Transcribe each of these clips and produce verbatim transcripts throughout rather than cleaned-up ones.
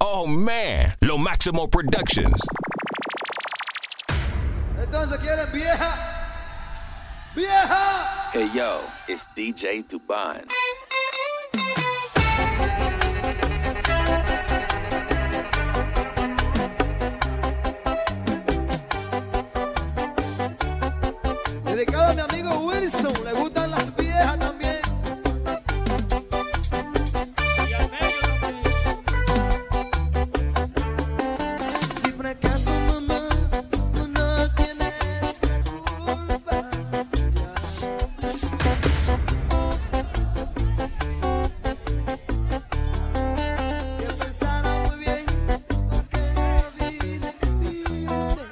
Oh man, Lo Máximo Productions. Entonces quieren vieja, vieja. Hey yo, it's D J Tuban. Dedicado a mi amigo Wilson, le gustan las viejas también. Y al medio también. Si fracaso, mamá, tú no tienes culpa. Que pensara muy bien, porque la vida existe.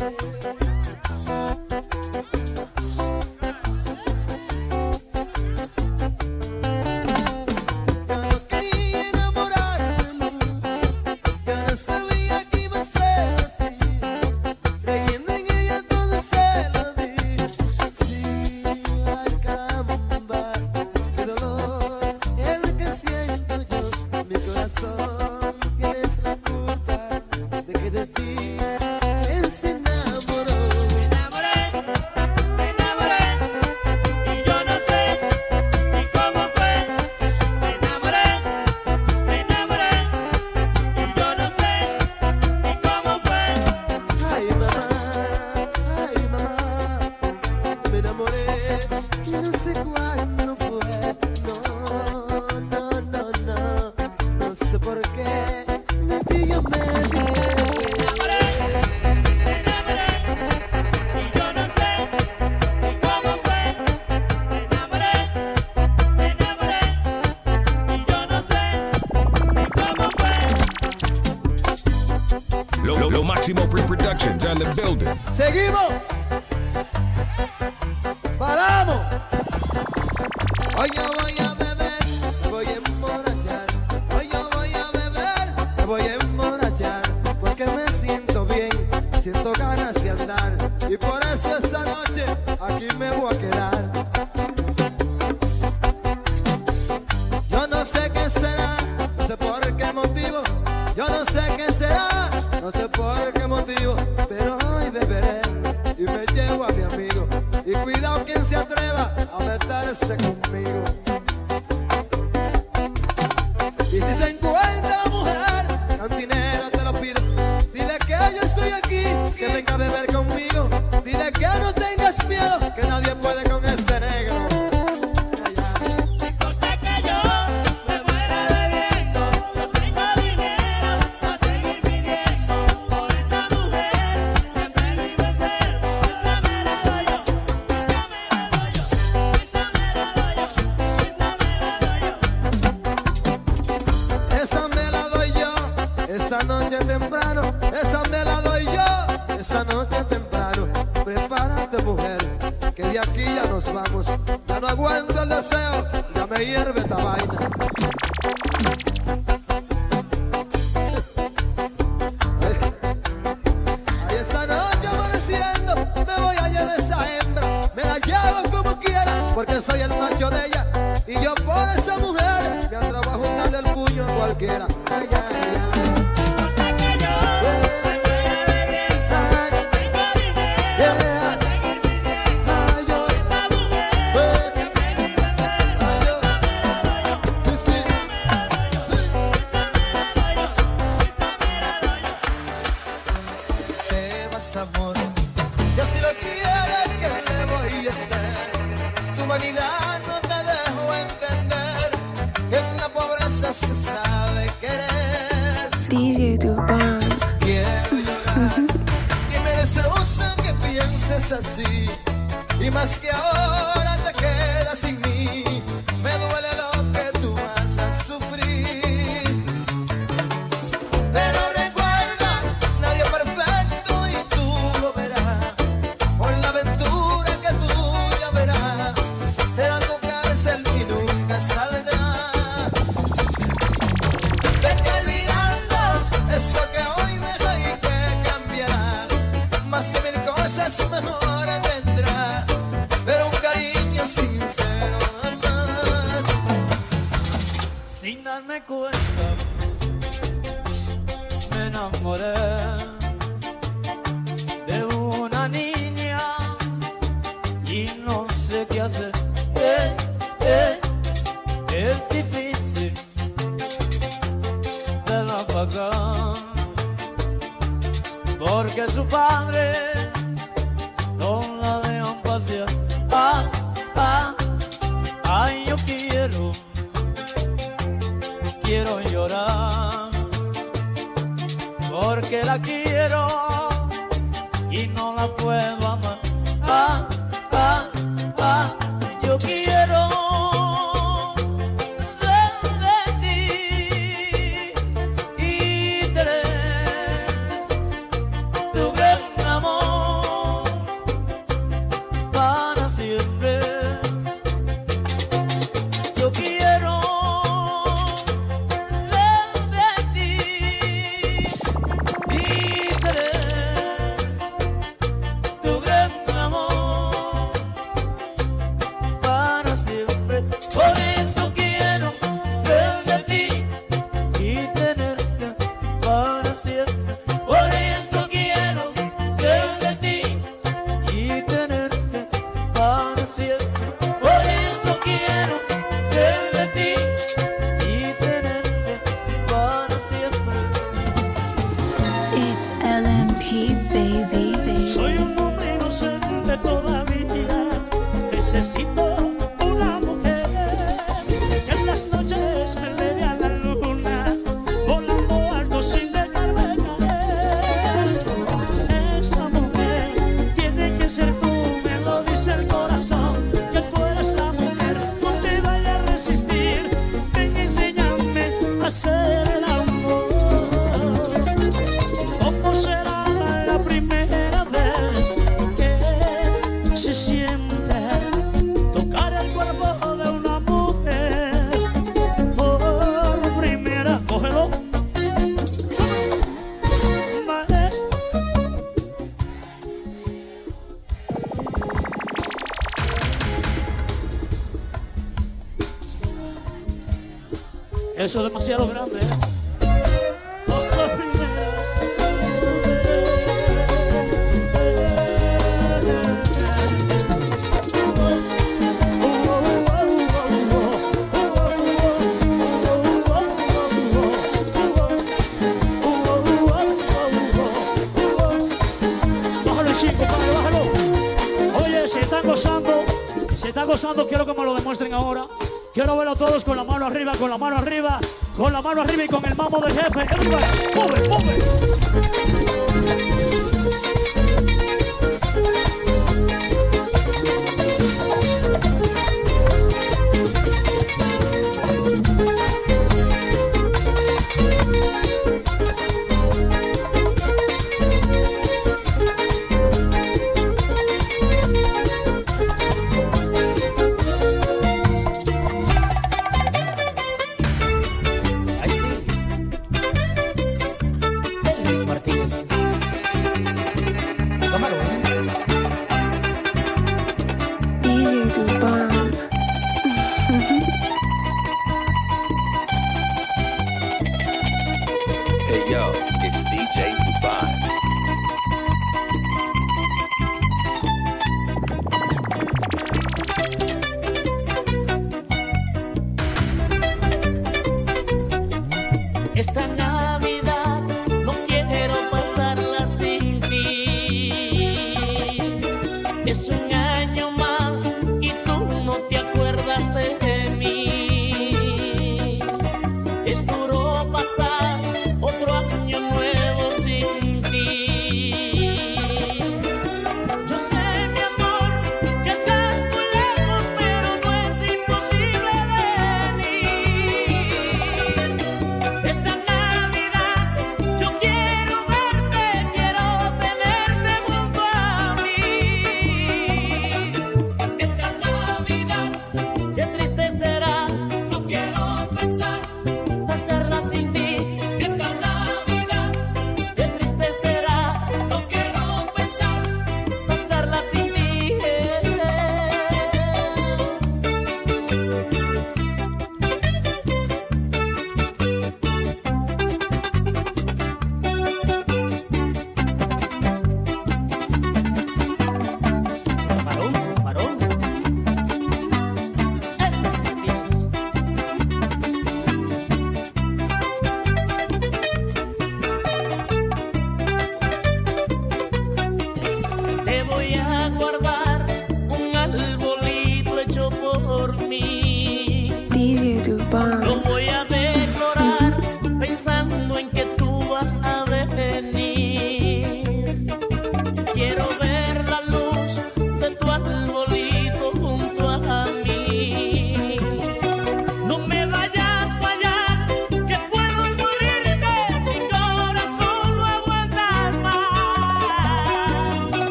Yo no quería enamorarme, yo no sabía que iba a ser así. Creyendo en ella todo se lo di. Sí, ay caramba, qué dolor el que siento yo. Mi corazón tienes la culpa de que de ti él se enamoró. Me enamoré, me enamoré, y yo no sé ni cómo fue. Me enamoré, me enamoré, y yo no sé ni cómo fue. Ay mamá, ay mamá, me enamoré y no sé cuándo fue. No, no, no, no, no sé por qué de ti yo me enamoré. Me enamoré, me enamoré, y yo no sé ni cómo fue. Me enamoré, me enamoré, y yo no sé ni cómo fue. Lo, Lo, Lo Máximo Productions on the building. Seguimos, paramos. Hoy yo voy a beber, me voy a emborrachar. Hoy yo voy a beber, me voy a emborrachar. Porque me siento bien, siento ganas de andar. Y por eso esta noche aquí me voy a quedar. Yo no sé qué será, no sé por qué motivo. Yo no sé qué será, no sé por qué motivo. Pero hoy beberé y me llevo a mi amigo. Y cuidado quien se atreva a meterse conmigo. Y si se encuentra la mujer, cantinera te lo pido. Dile que yo estoy aquí, que venga a beber conmigo. Dile que no tengas miedo, que nadie puede con este negro. Importa que yo me muera bebiendo, no tengo dinero para seguir pidiendo por esta mujer. Siempre vivo enfermo, esta me la doy yo, esta me la doy yo, esta me la doy yo, esta me la doy yo. Esa me la doy yo, esa noche temprano. Esa me la doy yo, esa noche temprano. Prepárate mujer, que de aquí ya nos vamos. Ya no aguanto el deseo, ya me hierve esta vaina. Ay, esa noche amaneciendo, me voy a llevar esa hembra. Me la llevo como quiera, porque soy el macho de ella. Y yo por esa mujer me atrevo a juntarle el puño a cualquiera. Ay, ay, ay. Importa que yo me muera bebiendo, no tengo dinero para seguir pidiendo Ay, yo, por esta mujer. Siempre vivo enfermo, ay, yo. esta me la doy yo, Sí, sí. esta me la doy yo, esta me la doy yo, esta me la doy yo. Te vas, amor. Si así lo quieres, ¿qué le voy a hacer? Tu vanidad no te dejó entender que en la pobreza se sabe querer. D J Tuban. Quiero llorar y me destroza que pienses así. Y más que ahora te quedas sin mí, me duele lo que tú vas a sufrir. Pero recuerda, nadie es perfecto y tú lo verás. Con la aventura que tú ya verás, será tu cárcel y nunca saldrás. Vete olvidando eso que hoy deja y que cambiará. Más de mil cosas mejor vendrá, pero un cariño sincero jamás. Sin darme cuenta, enamoré de una niña y no sé qué hacer. Eh, eh, es difícil verla pagar porque su padre no la dejan pasear. Ah, ah, ay, yo quiero, quiero llorar porque la quiero y no la puedo amar. Ah, ah, ah, yo quiero ser de ti y tener tu gran amor para siempre. Yo quiero ser de ti y tener tu gran amor para siempre. Por eso quiero ser de ti y tenerte para siempre. Por eso quiero ser de ti y tenerte para siempre. Por eso quiero ser de ti y tenerte para siempre. It's L M P, baby. Soy un hombre inocente todavía, necesito una mujer que en las noches me eleve a la luna, volando alto sin dejarme caer. Esa mujer tiene que ser tú, me lo dice el corazón, que tú eres la mujer, no te vayas a resistir, ven y enséñame a hacer el amor. ¿Cómo será la primera vez que se siente tocar el cuerpo de una mujer por primera? Cógelo, maestro. Eso es demasiado grande, ¿eh? Bájalo, chico, bájalo, bájalo. Oye, se están gozando, se están gozando, quiero que me lo demuestren ahora. Quiero verlo todos con la mano arriba, con la mano arriba, con la mano arriba y con el mambo del jefe. Everybody, move, move. Ahí sí. Luis Martínez. Camarón. D J Dubán. Hey yo, it's D J Duban. Esta Navidad no quiero pasarla sin ti. Es un año más y tú no te acuerdas de mí. Es duro pasar otro año nuevo sin ti. Yo sé, mi amor, que estás muy lejos, pero no es imposible venir. Esta Navidad yo quiero verte, quiero tenerte junto a mí.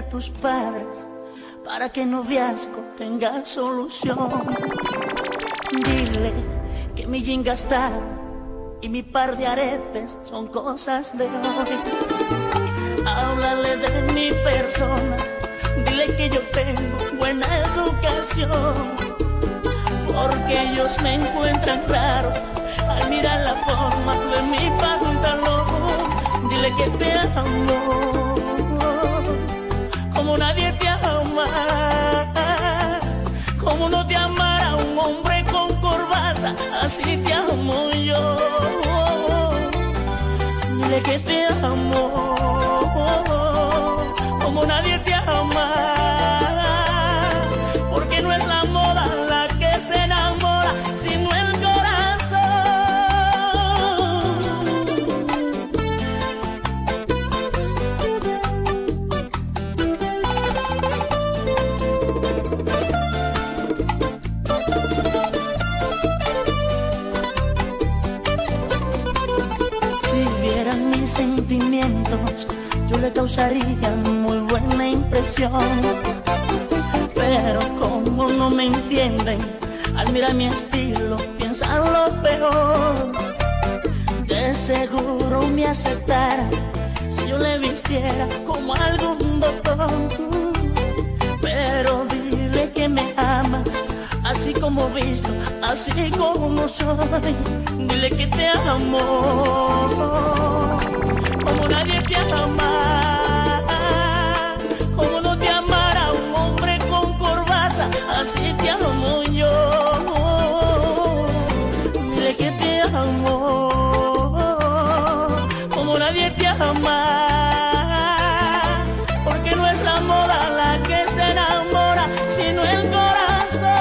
tus padres para que el noviazgo tenga solución. Dile que mi jean gastado y mi par de aretes son cosas de hoy. Háblale de mi persona, dile que yo tengo buena educación, porque ellos me encuentran raro al mirar la forma de mi pantalón. Dile que te amo como nadie te ama, como no te amara un hombre con corbata, así te amo yo. Dile que te amo como nadie te ama, porque no es la moda la que se enamora, sino el corazón. Si vieran mis sentimientos, yo le causaría muy buena impresión, pero como no me entienden, al mirar mi estilo piensan lo peor. De seguro me aceptara si yo le vistiera como algún doctor, pero dile que me amas así como visto, así como soy. Dile que te amo como nadie te ama, como no te amara un hombre con corbata, así te amo yo. Dile que te amo como nadie te ama, porque no es la moda la que se enamora, sino el corazón.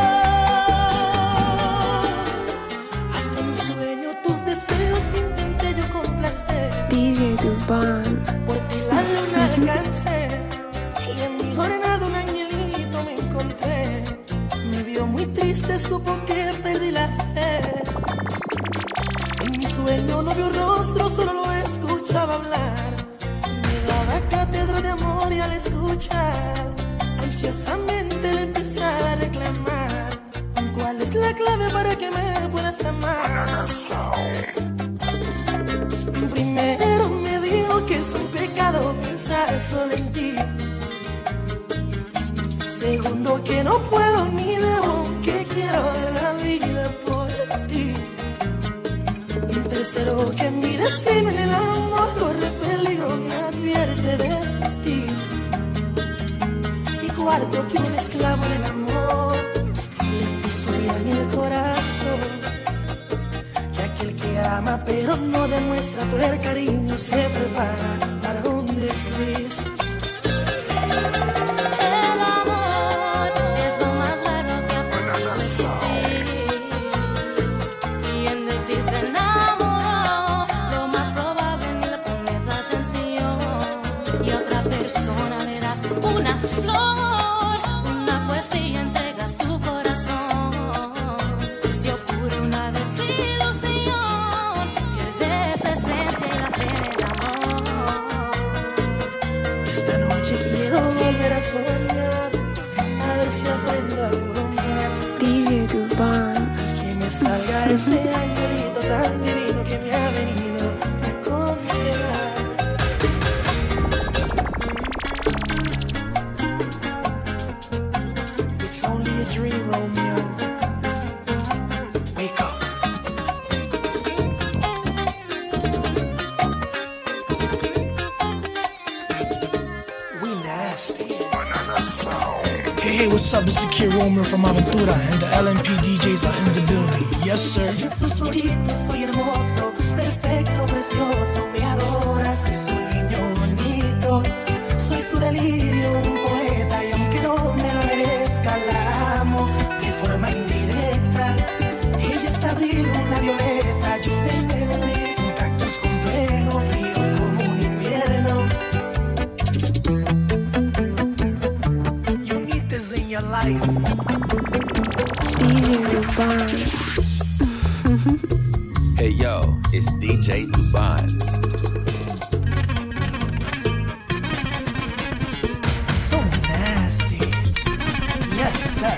Hasta en un sueño tus deseos intenté yo complacer. D J Dubán. Por ti la luna alcancé y en mi jornada un angelito me encontré. Me vio muy triste, supo que perdí la fe. En mi sueño no vio rostro, solo lo escuchaba hablar. Me daba cátedra de amor y al escuchar ansiosamente le empezaba a reclamar: ¿cuál es la clave para que me puedas amar? Primero me dijo que es un pecado pensar solo en ti. Segundo, que no puedo ni debo, que quiero dar la vida por ti. Y tercero, que mi destino en el amor corre peligro, me advierte de ti. Y cuarto, que un esclavo en el amor le pisotea en el corazón, que aquel que ama pero no demuestra todo el cariño se prepara para un desliz. El amor es lo más raro que ha podido existir. Quien de ti se enamoró, lo más probable ni le pones atención. Y a otra persona le das una flor, una poesía, entregas tu corazón. Si ocurre una desilusión, pierdes la esencia y la fe del amor. Esta noche quiero volver a soñar, a ver si aprendo algo más. D J Dubán. Que me salga ese angelito tan divino que me ha venido a aconsejar. It's only a dream, Romeo. Wake up. We nasty. Hey, hey, what's up? It's the Kid Romer from Aventura, and the L M P D Js are in the building. Yes, sir. En sus ojitos soy hermoso, perfecto, precioso, me adora, soy su niño bonito, soy su delirio, un poeta, y aunque no me la merezca, la amo de forma indirecta. Ella es abril, una violeta, yo de enero gris, un cactus complejo, frío como un invierno. You need this in your life. D J Dubán. Hey yo, it's D J Dubán. sir.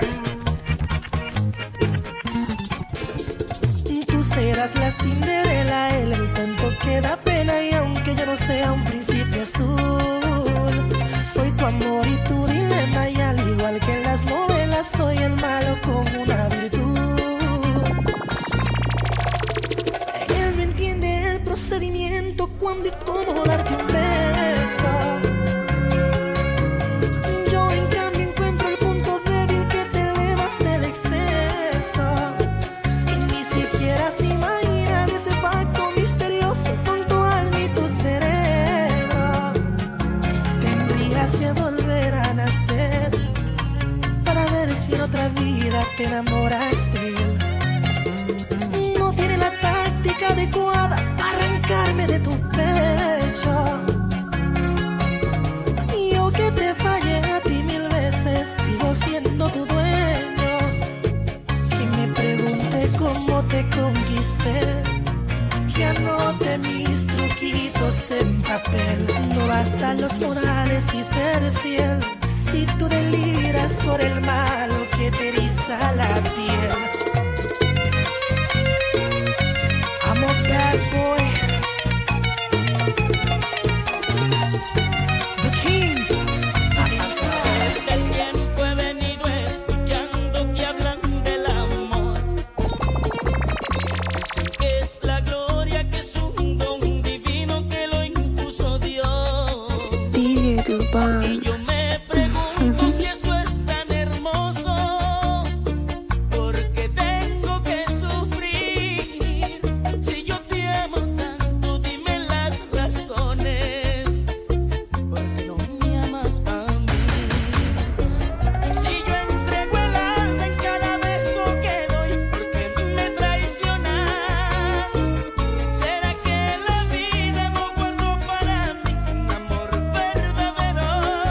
Tú serás la Cinderela, él el tonto que da pena. Y aunque yo no sea un príncipe azul, soy tu amor y tu dilema. Y al igual que en las novelas, soy el malo con una virtud. Él me entiende el procedimiento, cuándo y cómo darte un beso. Yo en cambio encuentro el punto débil, que te elevas del exceso. Y ni siquiera se imaginan ese pacto misterioso con tu alma y tu cerebro. Tendrías que volver a nacer para ver si en otra vida te enamoras de él. No tiene la táctica adecuada para arrancarme de tu pecho. Yo que te fallé a ti mil veces, sigo siendo tu dueño. Que me pregunte cómo te conquisté, que anote mis truquitos en papel. No bastan los morales y ser fiel, si tú deliras por el malo que te eriza la piel. I'm a bad boy. The Kings. Desde el tiempo he venido escuchando que hablan del amor. Dicen que es la gloria, que es un don divino que lo impuso Dios. D J Duban. Y yo me pregunto si eso es tan hermoso, porque tengo que sufrir. Si yo te amo tanto, dime las razones, porque no me amas a mí. Si yo entrego el alma en cada beso que doy, porque me traicionas. ¿Será que la vida no guardó para mí un amor verdadero?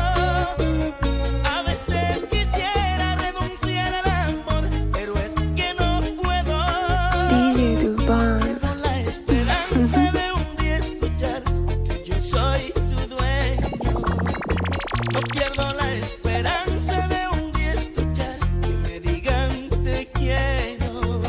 A veces quisiera renunciar al amor, pero es que no puedo. D J Duban. Con la esperanza de un día escuchar que yo soy tu dueño. No pierdo la esperanza de un día escuchar que me digan te quiero.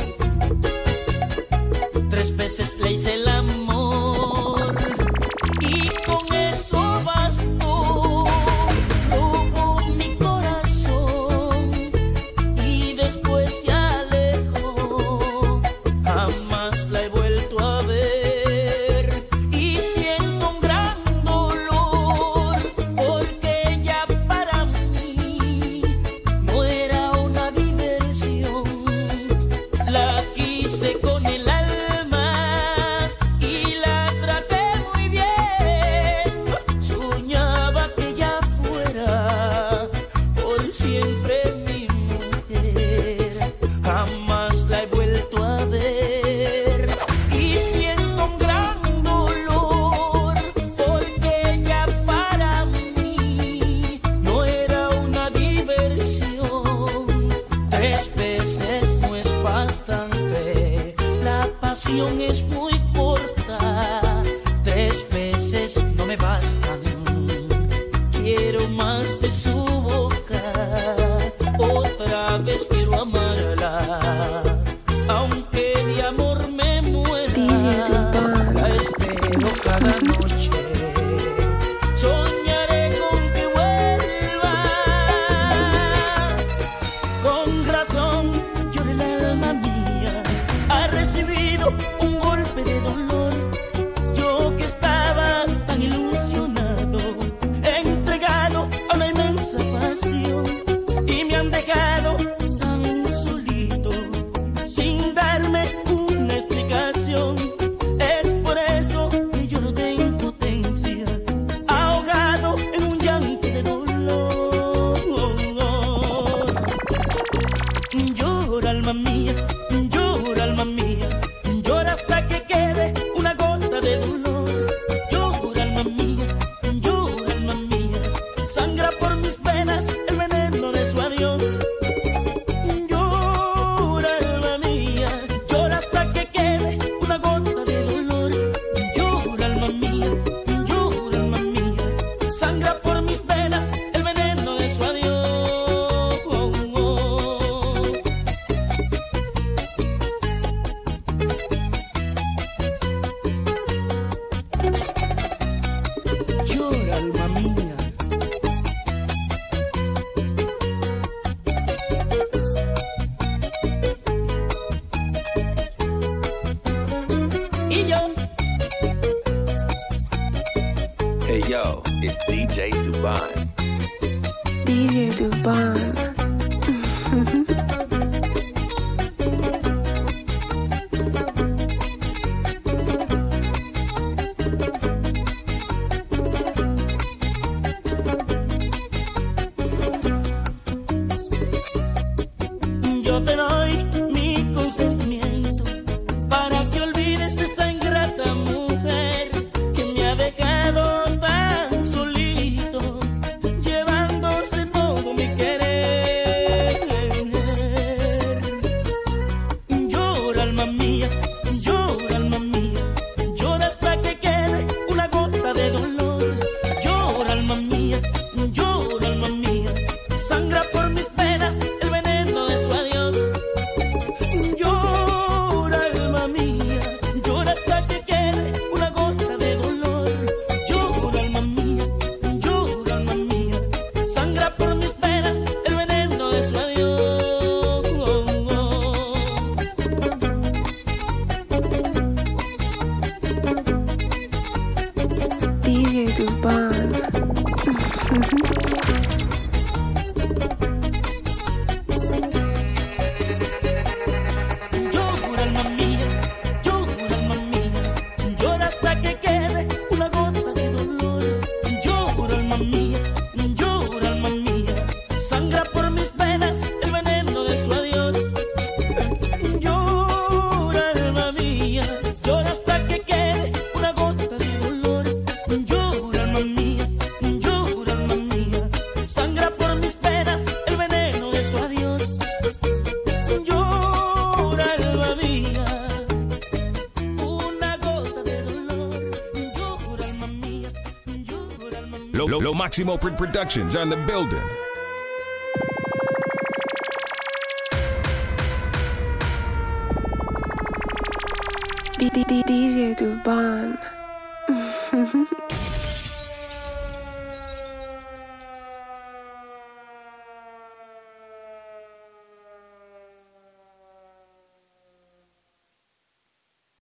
Tres veces le hice el amor y con eso bastó. Robó mi corazón y después se alejó. Jamás la he vuelto a ver y siento un gran dolor, porque ella para mí no era una diversión. La quise con el alma y la traté muy bien. Soñaba que ella fuera por siempre mi mujer. Jamás la he vuelto a ver y siento un gran dolor, porque ella para mí no era una diversión. Tres veces no es bastante, la pasión es muy corta. Tres veces no me bastan, quiero más de su boca. Otra vez quiero amarla, aunque de amor me muera. D J Duban. La espero cada noche, soñaré con que vuelva. Con razón llora el alma mía, ha recibido un golpe de dolor. Yo que estaba tan ilusionado, entregado a una inmensa pasión, y me han dejado tan solito, sin darme una explicación. Es por eso que yo no tengo potencia, ahogado en un llanto de dolor. Llora, alma mía, llora, alma mía, llora hasta que quede una gota de dolor. Llora, alma mía, llora, alma mía, sangra por mis venas el veneno de su adiós. Llora, alma mía, llora hasta que quede una gota de dolor. Llora, alma mía, llora, alma mía, sangra por mis venas el veneno de su adiós. Dubon. D J Dubon. Yo te doy mi consentimiento para que olvides esa ingrata mujer que me ha dejado tan solito, llevándose todo mi querer. Llora, alma mía, llora, alma mía, llora hasta que quede una gota de dolor. Llora, alma mía, llora, alma mía, sangra por mis penas el veneno de su adiós. Llora, alma mía, llora hasta que quede una gota de dolor. Llora, alma mía, llora, alma mía, sangra por mis penas el veneno de su adiós. D J Dubon. Llora, alma mía, llora, alma mía, llora hasta que quede una gota de dolor. Llora, alma mía, llora, alma mía, sangra por mis penas el veneno de su adiós. Llora, alma mía, llora hasta que quede una gota de dolor. Llora, alma mía, llora, alma mía, sangra por mis penas el veneno de su adiós. Llora, alma mía, una gota de dolor. Llora, alma mía, llora, alma mía. Lo, Lo, Lo Maximo Pro- Productions on the building. D D D D J Dubon.